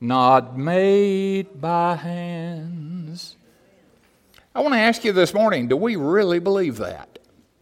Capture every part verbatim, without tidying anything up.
not made by hands. I want to ask you this morning, do we really believe that?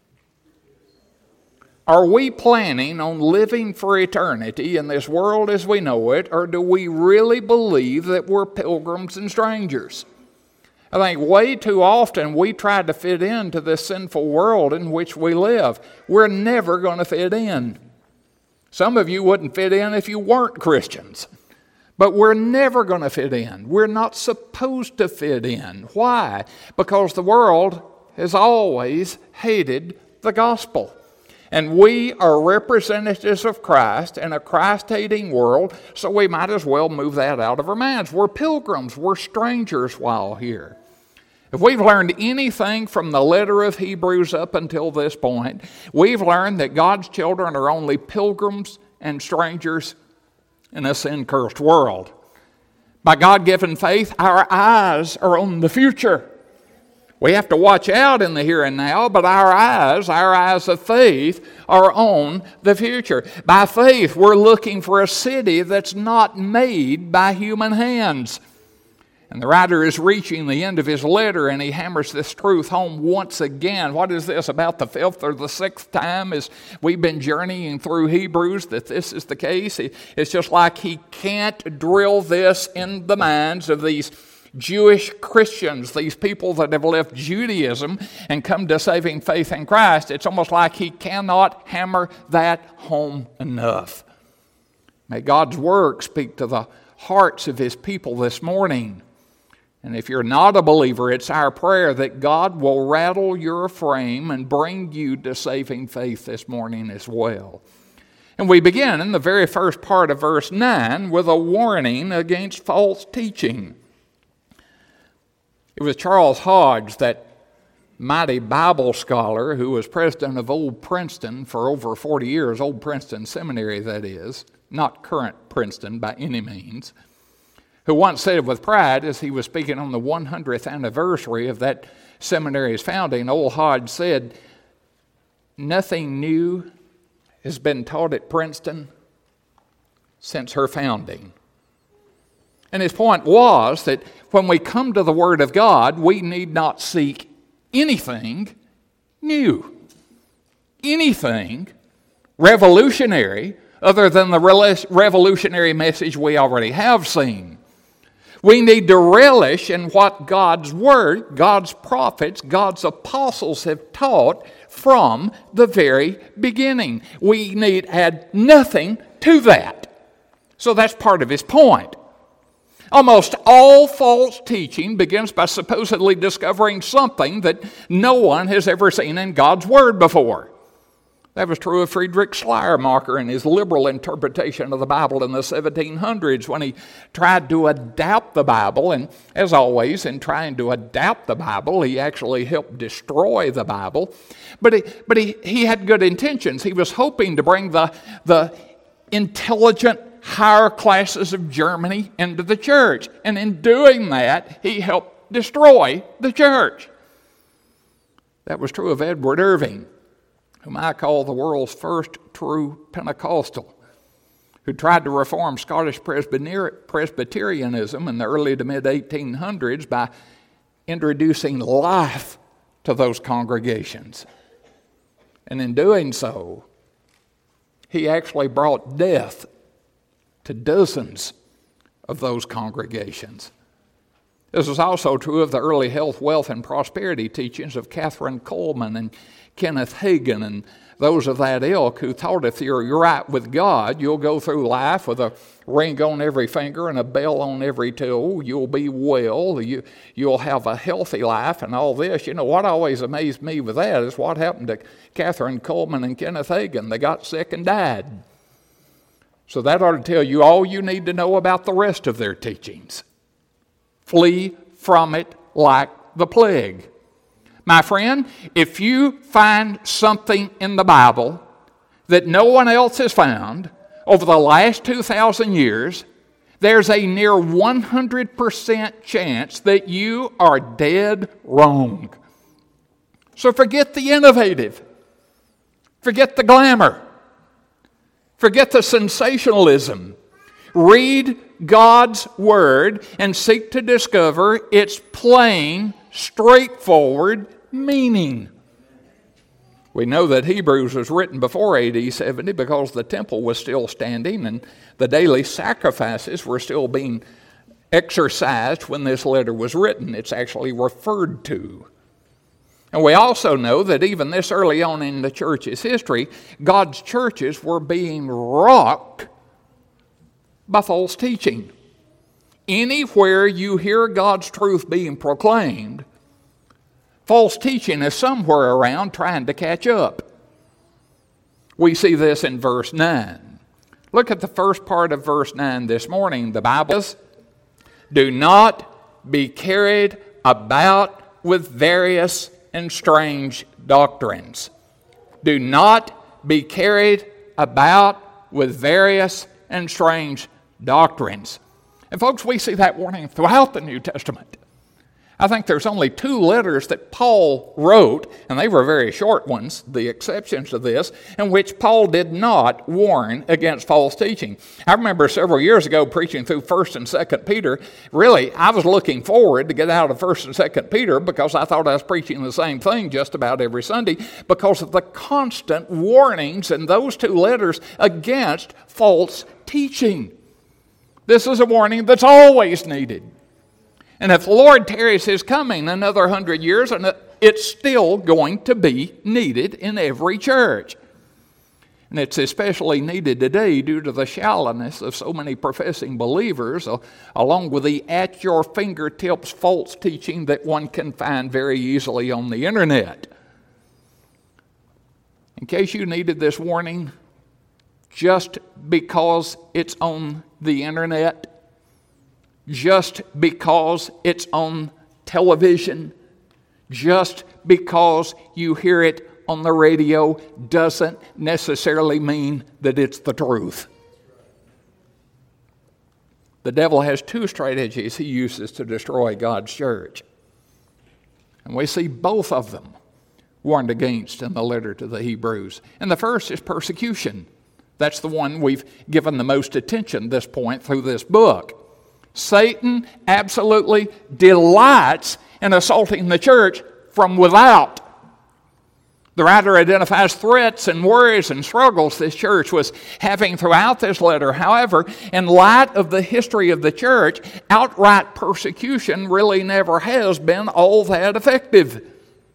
Are we planning on living for eternity in this world as we know it, or do we really believe that we're pilgrims and strangers? I think way too often we try to fit into this sinful world in which we live. We're never going to fit in. Some of you wouldn't fit in if you weren't Christians. But we're never going to fit in. We're not supposed to fit in. Why? Because the world has always hated the gospel. And we are representatives of Christ in a Christ-hating world, so we might as well move that out of our minds. We're pilgrims. We're strangers while here. If we've learned anything from the letter of Hebrews up until this point, we've learned that God's children are only pilgrims and strangers in a sin-cursed world. By God-given faith, our eyes are on the future. We have to watch out in the here and now, but our eyes, our eyes of faith, are on the future. By faith, we're looking for a city that's not made by human hands. And the writer is reaching the end of his letter, and he hammers this truth home once again. What is this, about the fifth or the sixth time as we've been journeying through Hebrews that this is the case? It's just like he can't drill this in the minds of these Jewish Christians, these people that have left Judaism and come to saving faith in Christ. It's almost like he cannot hammer that home enough. May God's word speak to the hearts of his people this morning. And if you're not a believer, it's our prayer that God will rattle your frame and bring you to saving faith this morning as well. And we begin in the very first part of verse nine with a warning against false teaching. It was Charles Hodge, that mighty Bible scholar who was president of Old Princeton for over forty years, Old Princeton Seminary that is, not current Princeton by any means, who once said with pride as he was speaking on the one hundredth anniversary of that seminary's founding, old Hodge said, "Nothing new has been taught at Princeton since her founding." And his point was that when we come to the Word of God, we need not seek anything new, anything revolutionary other than the revolutionary message we already have seen. We need to relish in what God's Word, God's prophets, God's apostles have taught from the very beginning. We need add nothing to that. So that's part of his point. Almost all false teaching begins by supposedly discovering something that no one has ever seen in God's Word before. That was true of Friedrich Schleiermacher and his liberal interpretation of the Bible in the seventeen hundreds when he tried to adapt the Bible. And as always, in trying to adapt the Bible, he actually helped destroy the Bible. But he, but he, he had good intentions. He was hoping to bring the, the intelligent higher classes of Germany into the church. And in doing that, he helped destroy the church. That was true of Edward Irving, whom I call the world's first true Pentecostal, who tried to reform Scottish Presbyterianism in the early to mid eighteen hundreds by introducing life to those congregations. And in doing so, he actually brought death to dozens of those congregations. This was also true of the early health, wealth, and prosperity teachings of Catherine Coleman and Kenneth Hagin and those of that ilk who thought if you're right with God, you'll go through life with a ring on every finger and a bell on every toe. You'll be well. You, you'll have a healthy life and all this. You know, what always amazed me with that is what happened to Catherine Coleman and Kenneth Hagin. They got sick and died. So that ought to tell you all you need to know about the rest of their teachings. Flee from it like the plague. My friend, if you find something in the Bible that no one else has found over the last two thousand years, there's a near one hundred percent chance that you are dead wrong. So forget the innovative. Forget the glamour. Forget the sensationalism. Read God's Word and seek to discover its plain, straightforward meaning. We know that Hebrews was written before A D seventy because the temple was still standing and the daily sacrifices were still being exercised when this letter was written. It's actually referred to. And we also know that even this early on in the church's history, God's churches were being rocked by false teaching. Anywhere you hear God's truth being proclaimed, false teaching is somewhere around trying to catch up. We see this in verse nine. Look at the first part of verse nine this morning. The Bible says, "Do not be carried about with various and strange doctrines." Do not be carried about with various and strange doctrines. And folks, we see that warning throughout the New Testament. I think there's only two letters that Paul wrote, and they were very short ones, the exceptions to this, in which Paul did not warn against false teaching. I remember several years ago preaching through First and Second Peter. Really, I was looking forward to get out of First and Second Peter because I thought I was preaching the same thing just about every Sunday because of the constant warnings in those two letters against false teaching. This is a warning that's always needed. And if the Lord tarries His coming another hundred years, and it's still going to be needed in every church. And it's especially needed today due to the shallowness of so many professing believers, uh, along with the at-your-fingertips false teaching that one can find very easily on the internet. In case you needed this warning, just because it's on the internet, just because it's on television, just because you hear it on the radio, doesn't necessarily mean that it's the truth. The devil has two strategies he uses to destroy God's church. And we see both of them warned against in the letter to the Hebrews. And the first is persecution. That's the one we've given the most attention at this point through this book. Satan absolutely delights in assaulting the church from without. The writer identifies threats and worries and struggles this church was having throughout this letter. However, in light of the history of the church, outright persecution really never has been all that effective.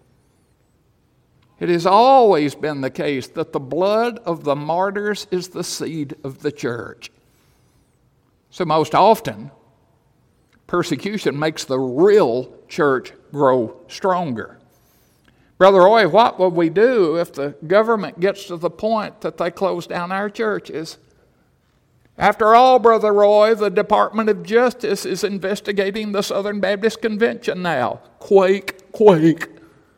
It has always been the case that the blood of the martyrs is the seed of the church. So most often, persecution makes the real church grow stronger. Brother Roy, what would we do if the government gets to the point that they close down our churches? After all, Brother Roy, the Department of Justice is investigating the Southern Baptist Convention now. Quake, quake.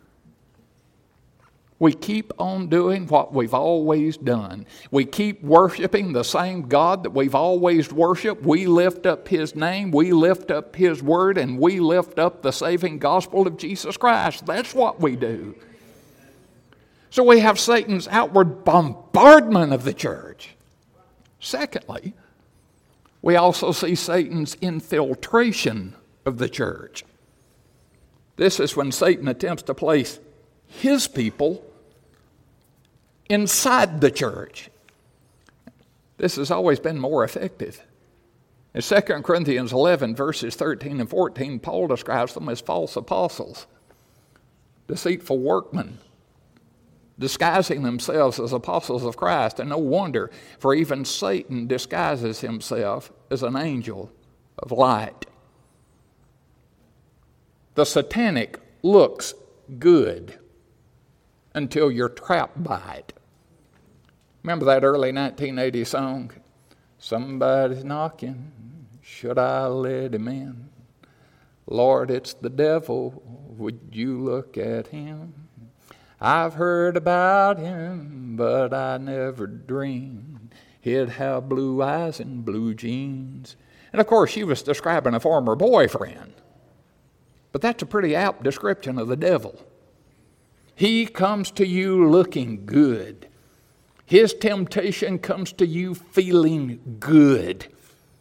We keep on doing what we've always done. We keep worshiping the same God that we've always worshiped. We lift up His name, we lift up His word, and we lift up the saving gospel of Jesus Christ. That's what we do. So we have Satan's outward bombardment of the church. Secondly, we also see Satan's infiltration of the church. This is when Satan attempts to place his people inside the church. This has always been more effective. In Second Corinthians eleven, verses thirteen and fourteen, Paul describes them as false apostles, deceitful workmen, disguising themselves as apostles of Christ. And no wonder, for even Satan disguises himself as an angel of light. The satanic looks good until you're trapped by it. Remember that early nineteen eighty song? Somebody's knocking, should I let him in? Lord, it's the devil, would you look at him? I've heard about him, but I never dreamed he'd have blue eyes and blue jeans. And of course, she was describing a former boyfriend. But that's a pretty apt description of the devil. He comes to you looking good. His temptation comes to you feeling good.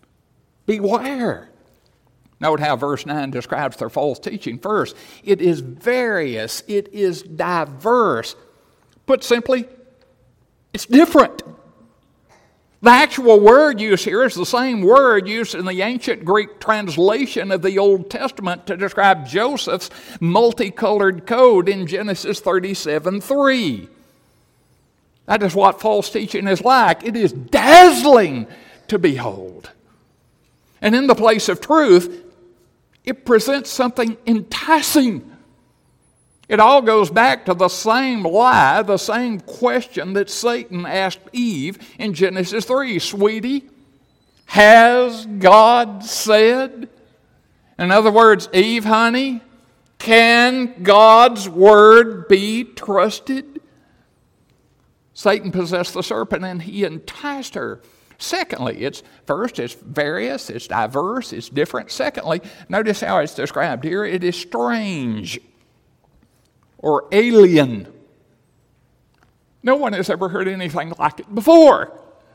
Beware. Note how verse nine describes their false teaching. First, it is various, it is diverse. Put simply, it's different. The actual word used here is the same word used in the ancient Greek translation of the Old Testament to describe Joseph's multicolored coat in Genesis thirty-seven three. That is what false teaching is like. It is dazzling to behold. And in the place of truth, it presents something enticing. It all goes back to the same lie, the same question that Satan asked Eve in Genesis three. Sweetie, has God said? In other words, Eve, honey, can God's word be trusted? Satan possessed the serpent and he enticed her. Secondly, it's first, it's various, it's diverse, it's different. Secondly, notice how it's described here. It is strange or alien. No one has ever heard anything like it before.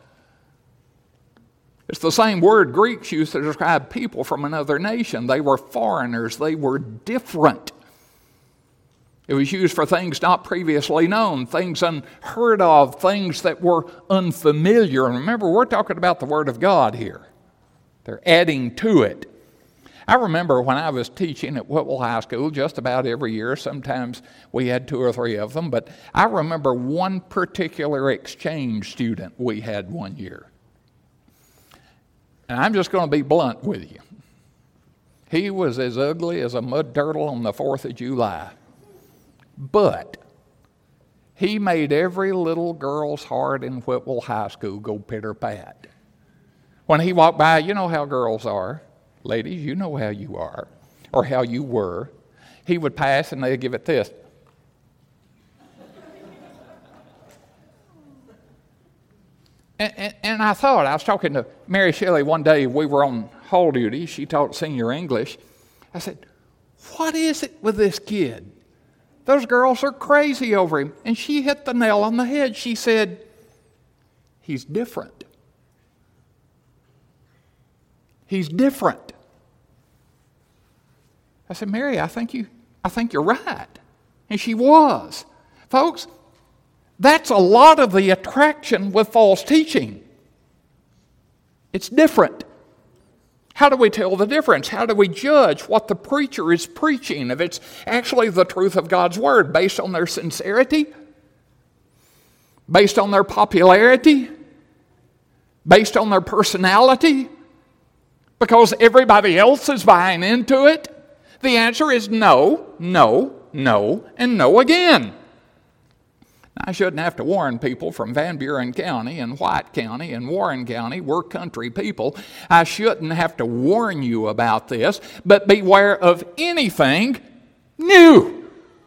It's the same word Greeks used to describe people from another nation. They were foreigners. They were different. It was used for things not previously known, things unheard of, things that were unfamiliar. And remember, we're talking about the Word of God here. They're adding to it. I remember when I was teaching at Whitwell High School just about every year, sometimes we had two or three of them, but I remember one particular exchange student we had one year. And I'm just going to be blunt with you. He was as ugly as a mud turtle on the fourth of July. But he made every little girl's heart in Whitwell High School go pitter-pat. When he walked by, you know how girls are. Ladies, you know how you are, or how you were. He would pass and they'd give it this. and, and, and I thought, I was talking to Mary Shelley one day, we were on hall duty, she taught senior English. I said, what is it with this kid? Those girls are crazy over him. And she hit the nail on the head. She said, he's different. He's different. I said, Mary, I think you, I think you're right. And she was. Folks, that's a lot of the attraction with false teaching. It's different. How do we tell the difference? How do we judge what the preacher is preaching, if it's actually the truth of God's Word, based on their sincerity, based on their popularity, based on their personality, because everybody else is buying into it? The answer is no, no, no, and no again. I shouldn't have to warn people from Van Buren County and White County and Warren County. We're country people. I shouldn't have to warn you about this, but beware of anything new,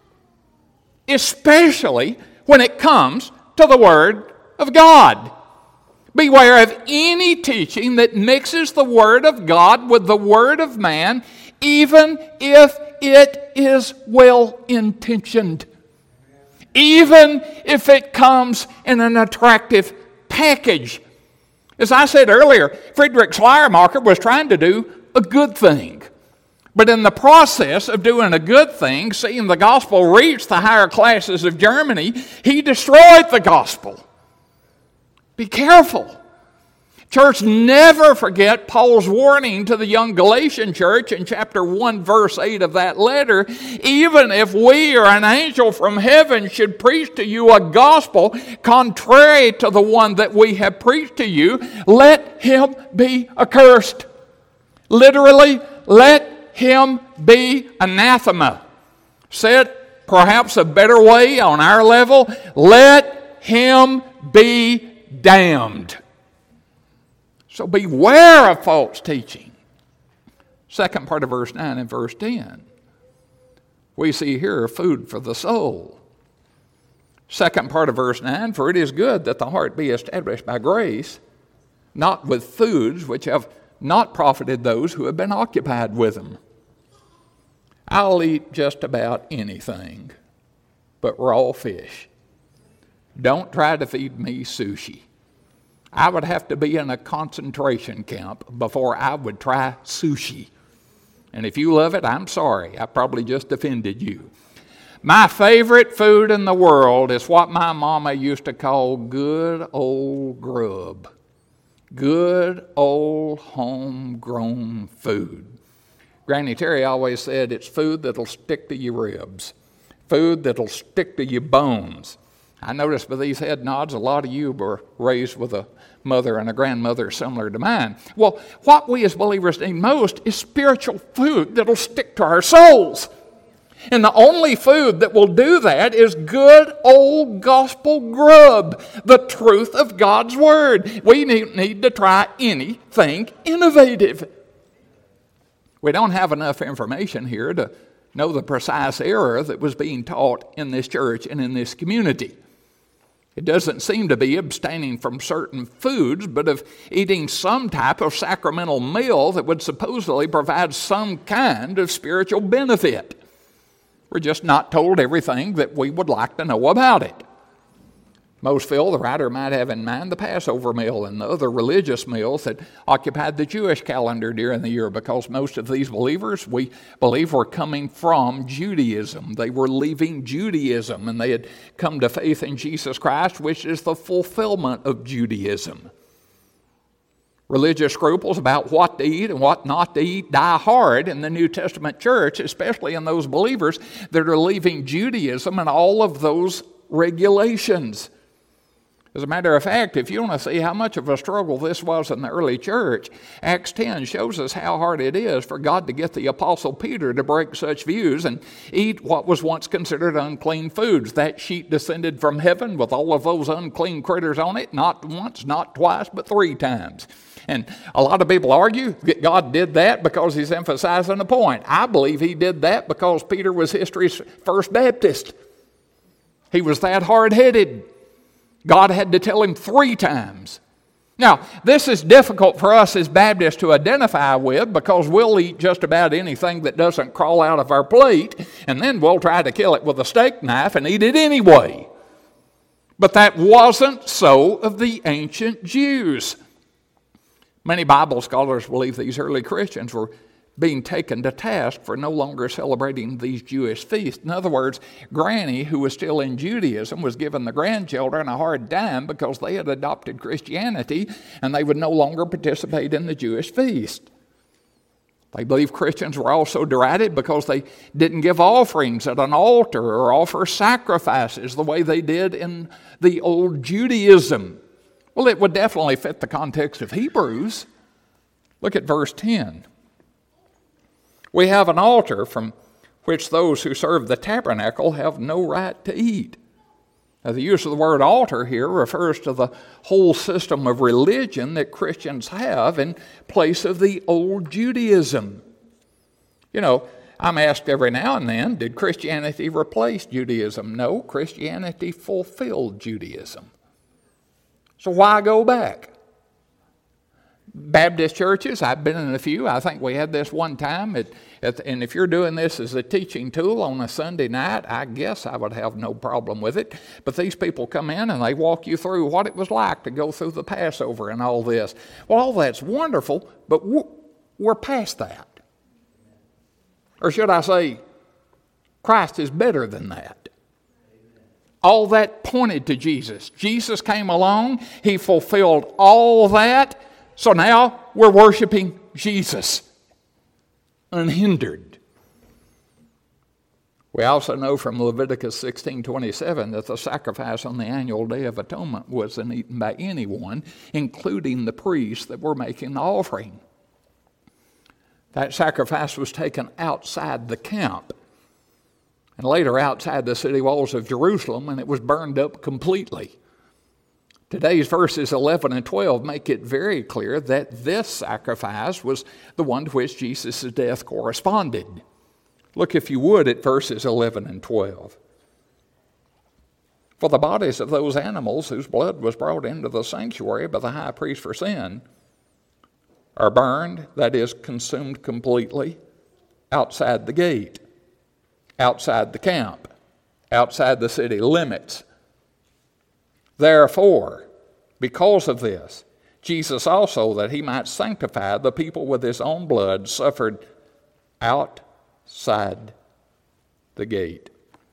especially when it comes to the Word of God. Beware of any teaching that mixes the Word of God with the Word of man, even if it is well-intentioned. Even if it comes in an attractive package. As I said earlier, Friedrich Schleiermacher was trying to do a good thing. But in the process of doing a good thing, seeing the gospel reach the higher classes of Germany, he destroyed the gospel. Be careful. Church, never forget Paul's warning to the young Galatian church in chapter one, verse eight of that letter. Even if we or an angel from heaven should preach to you a gospel contrary to the one that we have preached to you, let him be accursed. Literally, let him be anathema. Said perhaps a better way on our level, let him be damned. So beware of false teaching. Second part of verse nine and verse ten. We see here food for the soul. Second part of verse nine, for it is good that the heart be established by grace, not with foods which have not profited those who have been occupied with them. I'll eat just about anything but raw fish. Don't try to feed me sushi. I would have to be in a concentration camp before I would try sushi. And if you love it, I'm sorry. I probably just offended you. My favorite food in the world is what my mama used to call good old grub. Good old homegrown food. Granny Terry always said it's food that'll stick to your ribs. Food that'll stick to your bones. I noticed by these head nods, a lot of you were raised with a mother and a grandmother similar to mine. Well, what we as believers need most is spiritual food that'll stick to our souls. And the only food that will do that is good old gospel grub, the truth of God's Word. We need to try anything innovative. We don't have enough information here to know the precise error that was being taught in this church and in this community. It doesn't seem to be abstaining from certain foods, but of eating some type of sacramental meal that would supposedly provide some kind of spiritual benefit. We're just not told everything that we would like to know about it. Most feel the writer might have in mind the Passover meal and the other religious meals that occupied the Jewish calendar during the year, because most of these believers, we believe, were coming from Judaism. They were leaving Judaism, and they had come to faith in Jesus Christ, which is the fulfillment of Judaism. Religious scruples about what to eat and what not to eat die hard in the New Testament church, especially in those believers that are leaving Judaism and all of those regulations. As a matter of fact, if you want to see how much of a struggle this was in the early church, Acts ten shows us how hard it is for God to get the Apostle Peter to break such views and eat what was once considered unclean foods. That sheet descended from heaven with all of those unclean critters on it, not once, not twice, but three times. And a lot of people argue that God did that because he's emphasizing a point. I believe he did that because Peter was history's first Baptist. He was that hard-headed. God had to tell him three times. Now, this is difficult for us as Baptists to identify with, because we'll eat just about anything that doesn't crawl out of our plate, and then we'll try to kill it with a steak knife and eat it anyway. But that wasn't so of the ancient Jews. Many Bible scholars believe these early Christians were being taken to task for no longer celebrating these Jewish feasts. In other words, Granny, who was still in Judaism, was giving the grandchildren a hard time because they had adopted Christianity and they would no longer participate in the Jewish feast. They believe Christians were also derided because they didn't give offerings at an altar or offer sacrifices the way they did in the old Judaism. Well, it would definitely fit the context of Hebrews. Look at verse ten. We have an altar from which those who serve the tabernacle have no right to eat. Now, the use of the word altar here refers to the whole system of religion that Christians have in place of the old Judaism. You know, I'm asked every now and then, did Christianity replace Judaism? No, Christianity fulfilled Judaism. So why go back? Baptist churches, I've been in a few. I think we had this one time. At, at, and if you're doing this as a teaching tool on a Sunday night, I guess I would have no problem with it. But these people come in and they walk you through what it was like to go through the Passover and all this. Well, all that's wonderful, but we're past that. Or should I say, Christ is better than that. All that pointed to Jesus. Jesus came along. He fulfilled all that. So now we're worshiping Jesus unhindered. We also know from Leviticus sixteen twenty-seven that the sacrifice on the annual Day of Atonement wasn't eaten by anyone, including the priests that were making the offering. That sacrifice was taken outside the camp and later outside the city walls of Jerusalem, and it was burned up completely. Today's verses eleven and twelve make it very clear that this sacrifice was the one to which Jesus' death corresponded. Look, if you would, at verses eleven and twelve. For the bodies of those animals whose blood was brought into the sanctuary by the high priest for sin are burned, that is, consumed completely, outside the gate, outside the camp, outside the city limits. Therefore, Because of this, Jesus also, that he might sanctify the people with his own blood, suffered outside the gate.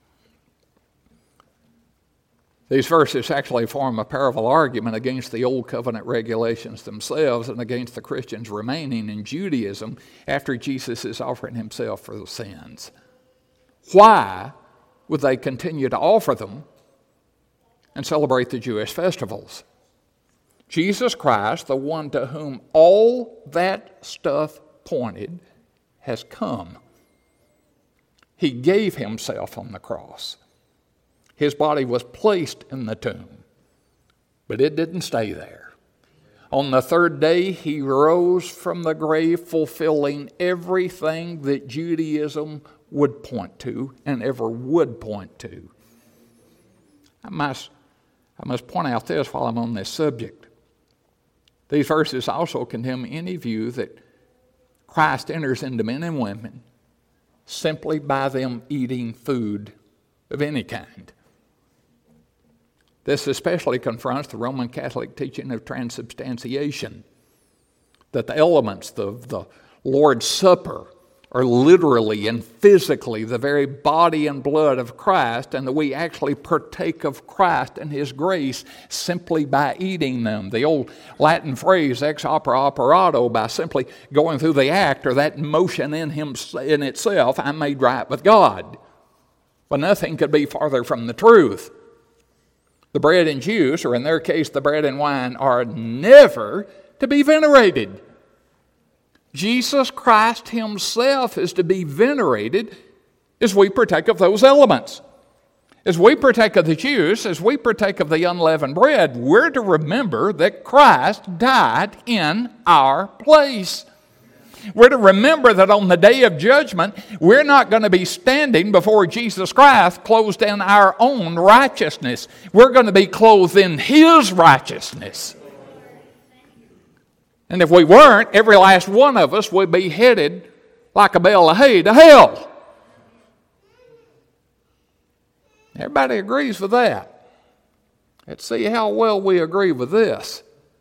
These verses actually form a powerful argument against the Old Covenant regulations themselves and against the Christians remaining in Judaism after Jesus is offering himself for the sins. Why would they continue to offer them and celebrate the Jewish festivals? Jesus Christ, the one to whom all that stuff pointed, has come. He gave himself on the cross. His body was placed in the tomb, but it didn't stay there. On the third day, he rose from the grave, fulfilling everything that Judaism would point to and ever would point to. I must, I must point out this while I'm on this subject. These verses also condemn any view that Christ enters into men and women simply by them eating food of any kind. This especially confronts the Roman Catholic teaching of transubstantiation, that the elements of the Lord's Supper are literally and physically the very body and blood of Christ, and that we actually partake of Christ and his grace simply by eating them. The old Latin phrase, ex opere operato, by simply going through the act or that motion in, him, in itself, I'm made right with God. But nothing could be farther from the truth. The bread and juice, or in their case the bread and wine, are never to be venerated. Jesus Christ himself is to be venerated as we partake of those elements. As we partake of the juice, as we partake of the unleavened bread, we're to remember that Christ died in our place. We're to remember that on the day of judgment, we're not going to be standing before Jesus Christ clothed in our own righteousness. We're going to be clothed in his righteousness. And if we weren't, every last one of us would be headed like a bale of hay to hell. Everybody agrees with that. Let's see how well we agree with this.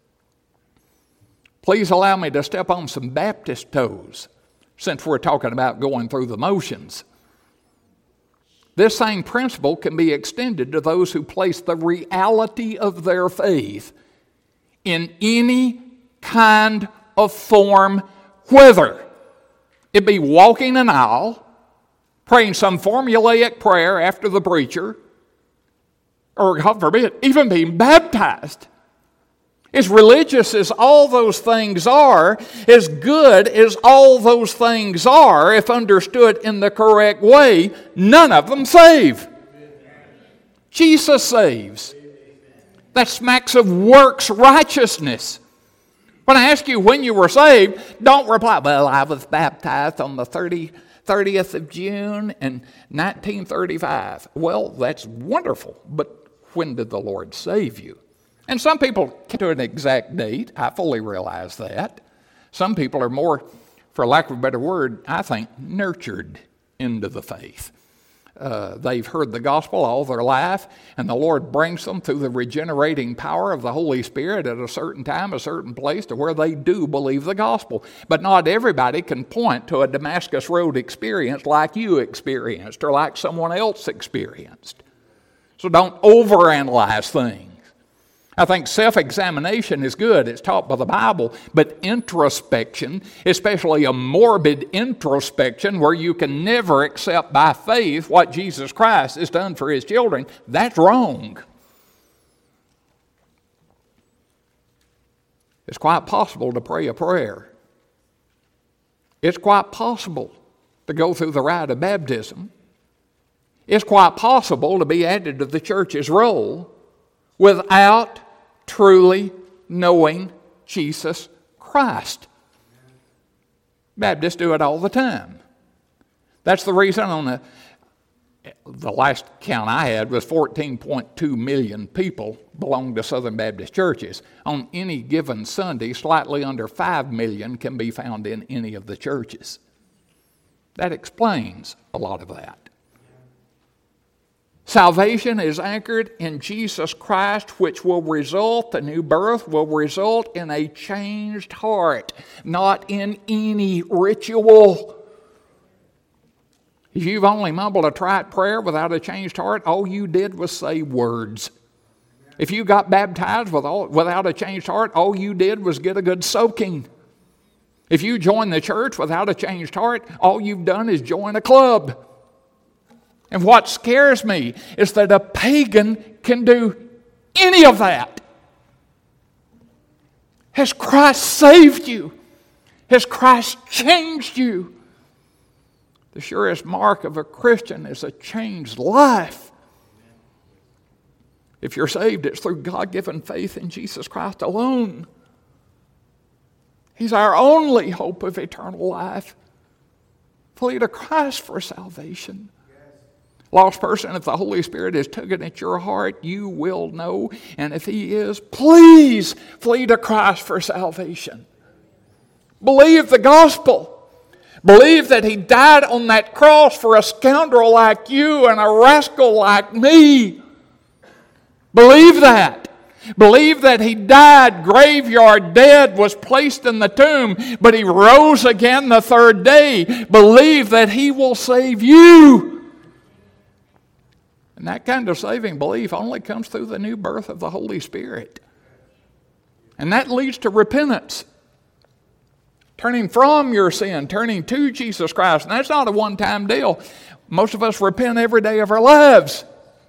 Please allow me to step on some Baptist toes, since we're talking about going through the motions. This same principle can be extended to those who place the reality of their faith in any kind of form, whether it be walking an aisle, praying some formulaic prayer after the preacher, or God forbid, even being baptized. As religious as all those things are, as good as all those things are, if understood in the correct way, none of them save. Jesus saves. That smacks of works righteousness. When I ask you when you were saved, don't reply, well, I was baptized on the thirtieth of June in nineteen thirty-five. Well, that's wonderful, but when did the Lord save you? And some people get to an exact date. I fully realize that. Some people are more, for lack of a better word, I think, nurtured into the faith. Uh, they've heard the gospel all their life, and the Lord brings them through the regenerating power of the Holy Spirit at a certain time, a certain place, to where they do believe the gospel. But not everybody can point to a Damascus Road experience like you experienced or like someone else experienced. So don't overanalyze things. I think self-examination is good. It's taught by the Bible. But introspection, especially a morbid introspection where you can never accept by faith what Jesus Christ has done for his children, that's wrong. It's quite possible to pray a prayer. It's quite possible to go through the rite of baptism. It's quite possible to be added to the church's roll without truly knowing Jesus Christ. Baptists do it all the time. That's the reason on the, the last count I had was fourteen point two million people belong to Southern Baptist churches. On any given Sunday, slightly under five million can be found in any of the churches. That explains a lot of that. Salvation is anchored in Jesus Christ, which will result, the new birth will result in a changed heart, not in any ritual. If you've only mumbled a trite prayer without a changed heart, all you did was say words. If you got baptized with all, without a changed heart, all you did was get a good soaking. If you join the church without a changed heart, all you've done is join a club. And what scares me is that a pagan can do any of that. Has Christ saved you? Has Christ changed you? The surest mark of a Christian is a changed life. If you're saved, it's through God-given faith in Jesus Christ alone. He's our only hope of eternal life. Flee to Christ for salvation. Lost person, if the Holy Spirit is tugging at your heart, you will know. And if He is, please flee to Christ for salvation. Believe the gospel. Believe that He died on that cross for a scoundrel like you and a rascal like me. Believe that. Believe that He died, graveyard dead, was placed in the tomb, but He rose again the third day. Believe that He will save you. And that kind of saving belief only comes through the new birth of the Holy Spirit. And that leads to repentance. Turning from your sin, turning to Jesus Christ. And that's not a one-time deal. Most of us repent every day of our lives.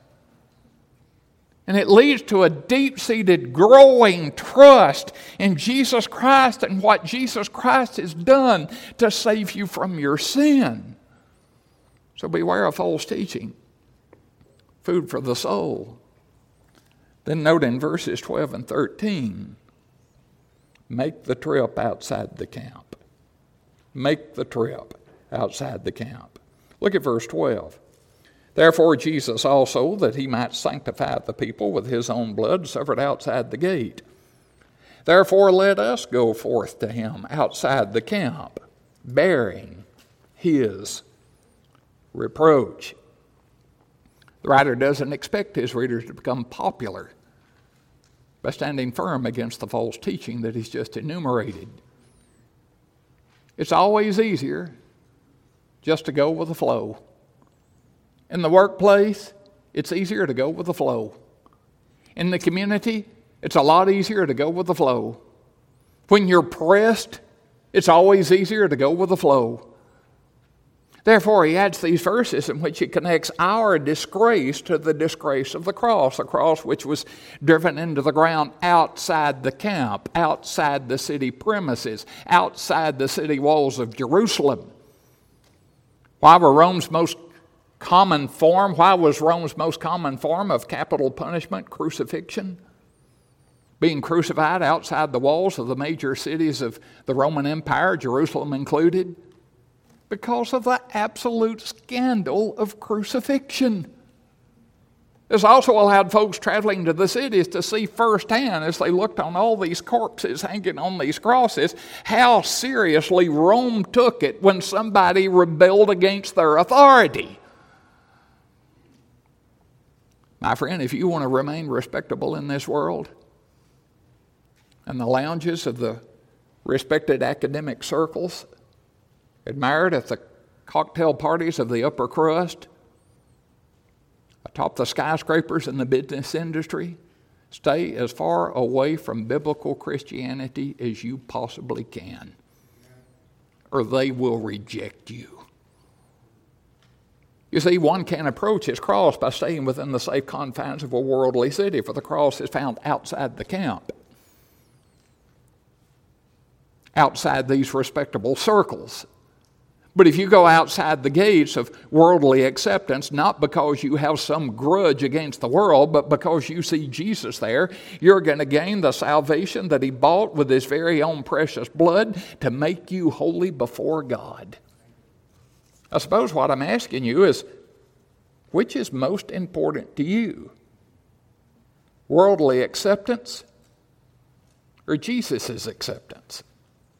And it leads to a deep-seated, growing trust in Jesus Christ and what Jesus Christ has done to save you from your sin. So beware of false teaching. Food for the soul. Then note in verses twelve and thirteen, make the trip outside the camp. Make the trip outside the camp. Look at verse twelve. Therefore Jesus also, that He might sanctify the people with His own blood, suffered outside the gate. Therefore let us go forth to Him outside the camp, bearing His reproach. The writer doesn't expect his readers to become popular by standing firm against the false teaching that he's just enumerated. It's always easier just to go with the flow. In the workplace, it's easier to go with the flow. In the community, it's a lot easier to go with the flow. When you're pressed, it's always easier to go with the flow. Therefore, he adds these verses in which he connects our disgrace to the disgrace of the cross, a cross which was driven into the ground outside the camp, outside the city premises, outside the city walls of Jerusalem. Why were Rome's most common form, why was Rome's most common form of capital punishment crucifixion? Being crucified outside the walls of the major cities of the Roman Empire, Jerusalem included, because of the absolute scandal of crucifixion. This also allowed folks traveling to the cities to see firsthand, as they looked on all these corpses hanging on these crosses, how seriously Rome took it when somebody rebelled against their authority. My friend, if you want to remain respectable in this world, and the lounges of the respected academic circles, admired at the cocktail parties of the upper crust, atop the skyscrapers in the business industry, stay as far away from biblical Christianity as you possibly can, or they will reject you. You see, one can't approach his cross by staying within the safe confines of a worldly city, for the cross is found outside the camp, outside these respectable circles. But if you go outside the gates of worldly acceptance, not because you have some grudge against the world, but because you see Jesus there, you're going to gain the salvation that He bought with His very own precious blood to make you holy before God. I suppose what I'm asking you is, which is most important to you? Worldly acceptance or Jesus' acceptance?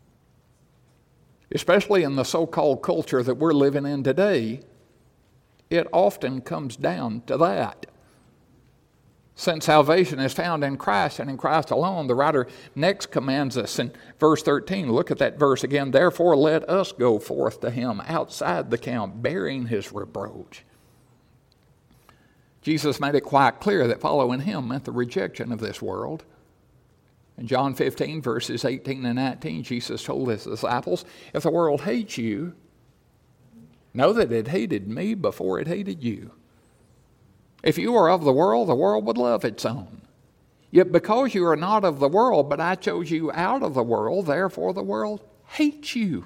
Especially in the so-called culture that we're living in today, it often comes down to that. Since salvation is found in Christ and in Christ alone, the writer next commands us in verse thirteen. Look at that verse again. Therefore, let us go forth to him outside the camp, bearing his reproach. Jesus made it quite clear that following him meant the rejection of this world. In John fifteen, verses eighteen and nineteen, Jesus told his disciples, if the world hates you, know that it hated me before it hated you. If you were of the world, the world would love its own. Yet because you are not of the world, but I chose you out of the world, therefore the world hates you.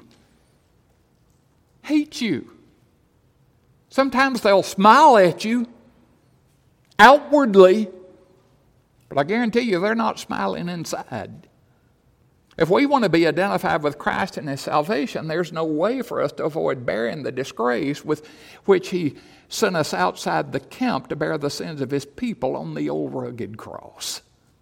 Hates you. Sometimes they'll smile at you outwardly, but I guarantee you they're not smiling inside. If we want to be identified with Christ and his salvation, there's no way for us to avoid bearing the disgrace with which he sent us outside the camp to bear the sins of his people on the old rugged cross.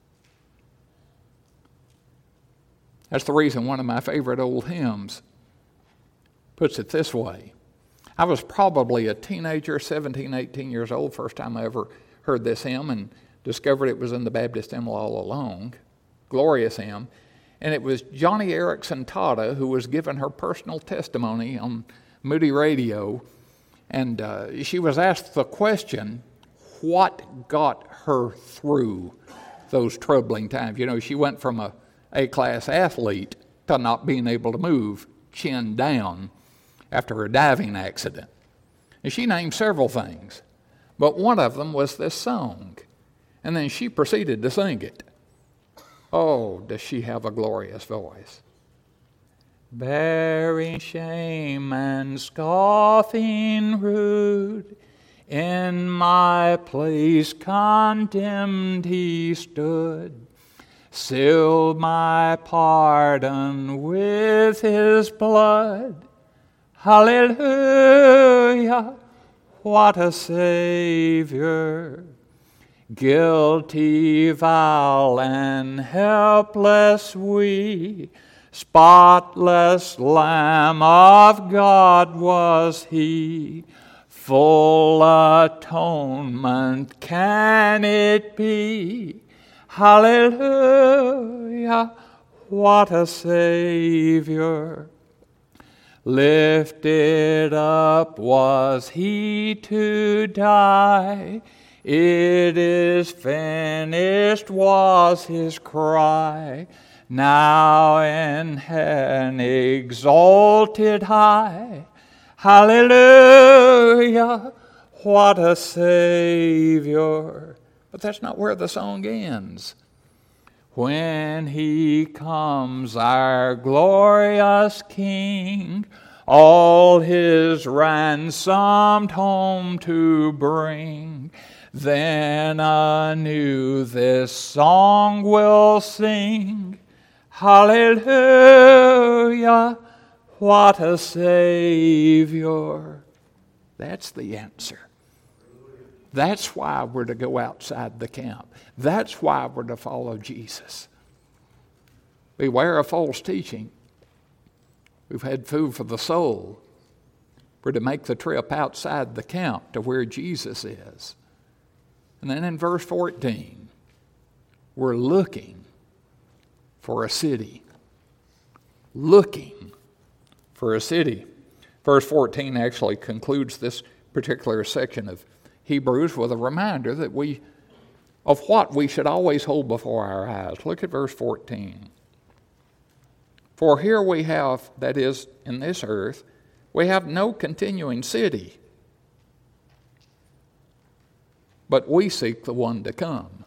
That's the reason one of my favorite old hymns puts it this way. I was probably a teenager, seventeen, eighteen years old, first time I ever heard this hymn, and discovered it was in the Baptist hymn all along. Glorious hymn. And it was Johnny Erickson Tata who was giving her personal testimony on Moody Radio. And uh, she was asked the question, what got her through those troubling times? You know, she went from a A-class athlete to not being able to move, chin down, after a diving accident. And she named several things, but one of them was this song. And then she proceeded to sing it. Oh, does she have a glorious voice. Bearing shame and scoffing rude, in my place condemned he stood, sealed my pardon with his blood. Hallelujah, what a Savior! Guilty, vile, and helpless we, spotless Lamb of God was he. Full atonement can it be? Hallelujah, what a Savior! Lifted up was he to die. It is finished was his cry. Now in heaven exalted high. Hallelujah, what a Savior. But that's not where the song ends. When he comes, our glorious King, all his ransomed home to bring, then anew this song will sing. Hallelujah, what a Savior. That's the answer. That's why we're to go outside the camp. That's why we're to follow Jesus. Beware of false teaching. We've had food for the soul. We're to make the trip outside the camp to where Jesus is. And then in verse fourteen, we're looking for a city. Looking for a city. Verse fourteen actually concludes this particular section of Hebrews with a reminder that we, of what we should always hold before our eyes. Look at verse fourteen. For here we have, that is, in this earth, we have no continuing city, but we seek the one to come.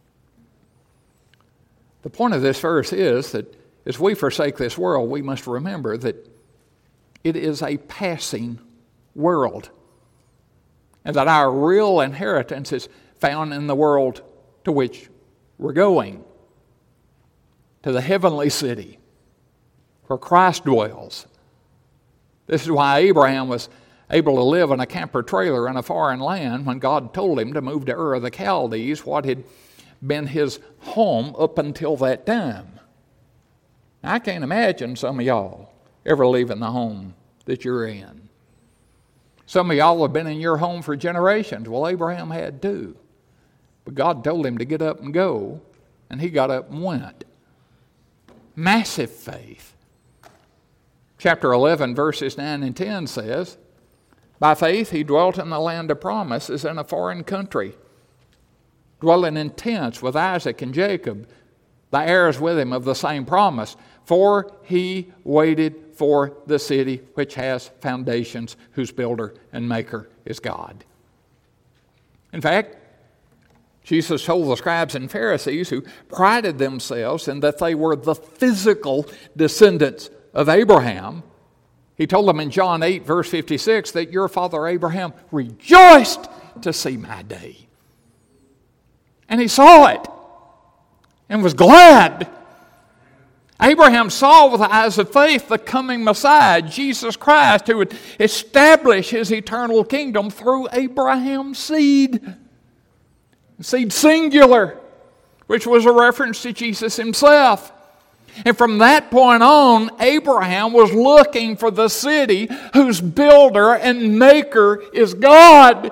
The point of this verse is that as we forsake this world, we must remember that it is a passing world, and that our real inheritance is found in the world to which we're going, to the heavenly city where Christ dwells. This is why Abraham was able to live in a camper trailer in a foreign land when God told him to move to Ur of the Chaldees, what had been his home up until that time. Now, I can't imagine some of y'all ever leaving the home that you're in. Some of y'all have been in your home for generations. Well, Abraham had too. But God told him to get up and go, and he got up and went. Massive faith. Chapter eleven, verses nine and ten says, by faith he dwelt in the land of promise as in a foreign country, dwelling in tents with Isaac and Jacob, the heirs with him of the same promise. For he waited for the city which has foundations, whose builder and maker is God. In fact, Jesus told the scribes and Pharisees, who prided themselves in that they were the physical descendants of Abraham, he told them in John eight, verse fifty-six, that your father Abraham rejoiced to see my day. And he saw it and was glad. Abraham saw with the eyes of faith the coming Messiah, Jesus Christ, who would establish his eternal kingdom through Abraham's seed. Seed singular, which was a reference to Jesus himself. And from that point on, Abraham was looking for the city whose builder and maker is God.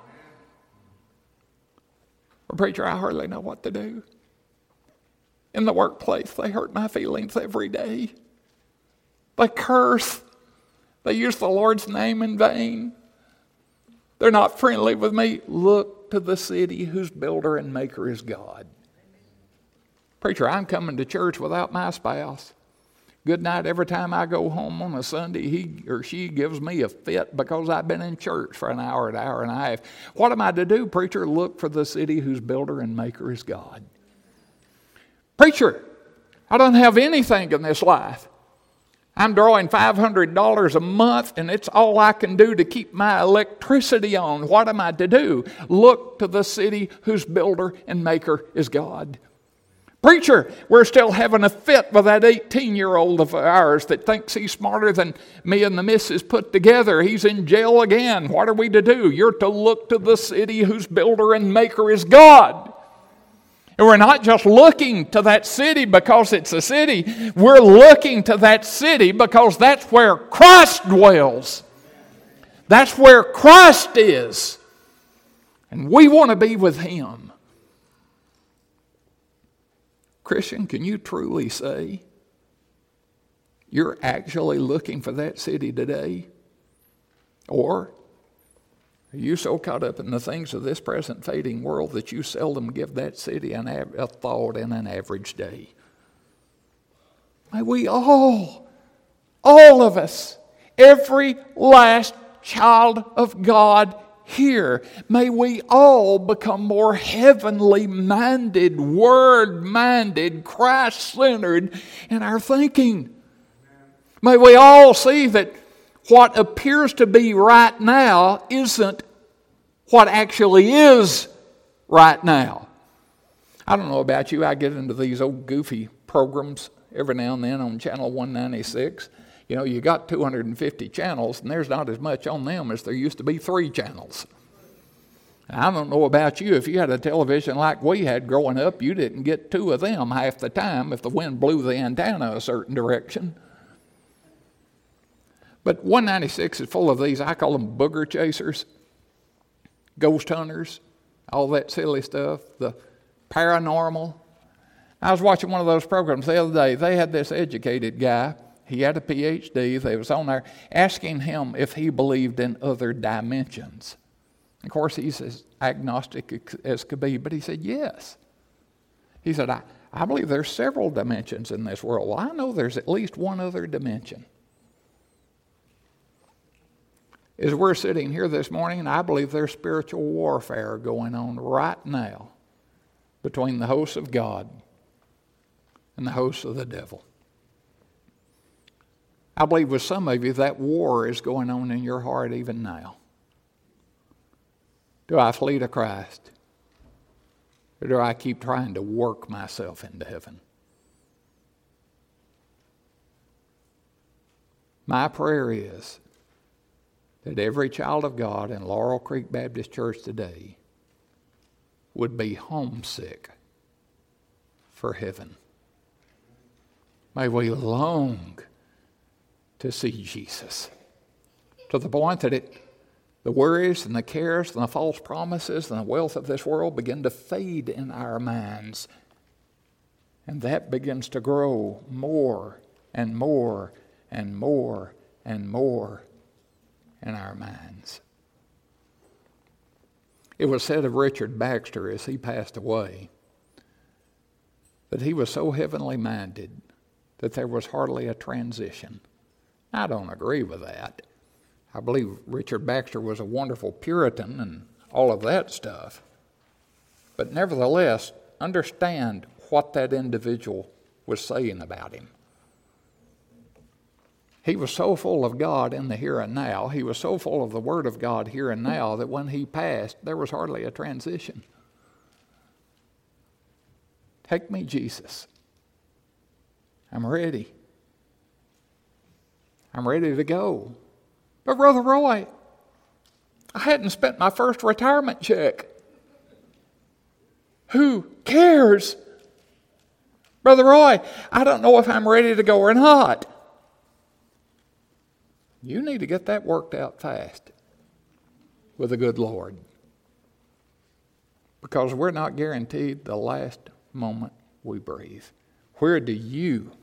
Well, preacher, I hardly know what to do. In the workplace, they hurt my feelings every day. They curse. They use the Lord's name in vain. They're not friendly with me. Look to the city whose builder and maker is God. Preacher, I'm coming to church without my spouse. Good night every time I go home on a Sunday, he or she gives me a fit because I've been in church for an hour, an hour and a half. What am I to do, preacher? Look for the city whose builder and maker is God. Preacher, I don't have anything in this life. I'm drawing five hundred dollars a month, and it's all I can do to keep my electricity on. What am I to do? Look to the city whose builder and maker is God. Preacher, we're still having a fit with that eighteen-year-old of ours that thinks he's smarter than me and the missus put together. He's in jail again. What are we to do? You're to look to the city whose builder and maker is God. And we're not just looking to that city because it's a city. We're looking to that city because that's where Christ dwells. That's where Christ is. And we want to be with Him. Christian, can you truly say you're actually looking for that city today? Or are you so caught up in the things of this present fading world that you seldom give that city an av- a thought in an average day? May we all, all of us, every last child of God here, may we all become more heavenly minded, word minded, Christ centered in our thinking. May we all see that what appears to be right now isn't what actually is right now. I don't know about you, I get into these old goofy programs every now and then on channel one ninety-six. You know, you got two hundred fifty channels, and there's not as much on them as there used to be three channels. And I don't know about you, if you had a television like we had growing up, you didn't get two of them half the time if the wind blew the antenna a certain direction. But one ninety-six is full of these, I call them booger chasers, ghost hunters, all that silly stuff, the paranormal. I was watching one of those programs the other day. They had this educated guy. He had a P H D. They was on there asking him if he believed in other dimensions. Of course, he's as agnostic as could be, but he said yes. He said, I, I believe there's several dimensions in this world. Well, I know there's at least one other dimension. As we're sitting here this morning, I believe there's spiritual warfare going on right now between the hosts of God and the hosts of the devil. I believe with some of you that war is going on in your heart even now. Do I flee to Christ? Or do I keep trying to work myself into heaven? My prayer is that every child of God in Laurel Creek Baptist Church today would be homesick for heaven. May we long to see Jesus to the point that it The worries and the cares and the false promises and the wealth of this world begin to fade in our minds. And that begins to grow more and more and more and more in our minds. It was said of Richard Baxter as he passed away that he was so heavenly minded that there was hardly a transition. I don't agree with that. I believe Richard Baxter was a wonderful Puritan and all of that stuff. But nevertheless, understand what that individual was saying about him. He was so full of God in the here and now, he was so full of the Word of God here and now, that when he passed, there was hardly a transition. Take me, Jesus. I'm ready. I'm ready to go. But Brother Roy, I hadn't spent my first retirement check. Who cares? Brother Roy, I don't know if I'm ready to go or not. You need to get that worked out fast with the good Lord. Because we're not guaranteed the last moment we breathe. Where do you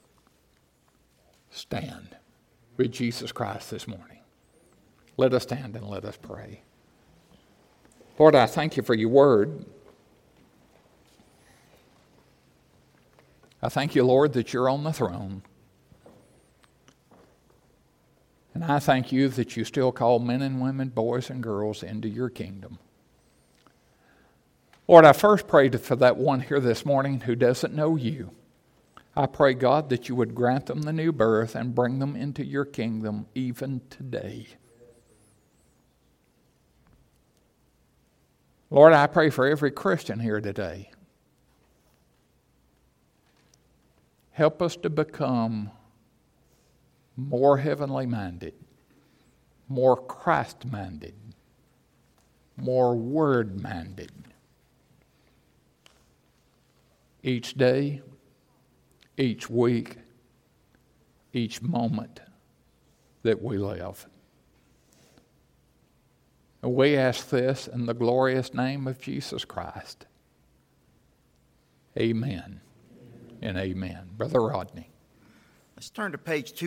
stand with Jesus Christ this morning? Let us stand and let us pray. Lord, I thank you for your word. I thank you, Lord, that you're on the throne. And I thank you that you still call men and women, boys and girls into your kingdom. Lord, I first prayed for that one here this morning who doesn't know you. I pray, God, that you would grant them the new birth and bring them into your kingdom even today. Lord, I pray for every Christian here today. Help us to become more heavenly minded, more Christ minded, more word minded. Each day, each week, each moment that we live. And we ask this in the glorious name of Jesus Christ. Amen and amen. Brother Rodney. Let's turn to page two.